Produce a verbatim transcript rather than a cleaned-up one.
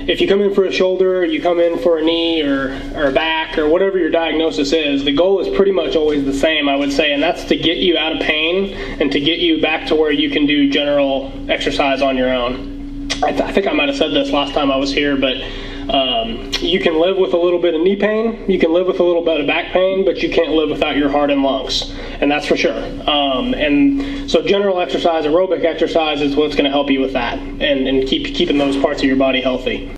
if you come in for a shoulder, you come in for a knee or, or a back or whatever your diagnosis is, the goal is pretty much always the same, I would say, and that's to get you out of pain and to get you back to where you can do general exercise on your own. I, th I think I might have said this last time I was here, but um, you can live with a little bit of knee pain, you can live with a little bit of back pain, but you can't live without your heart and lungs, and that's for sure. Um, and so general exercise, aerobic exercise is what's going to help you with that and, and keep keeping those parts of your body healthy.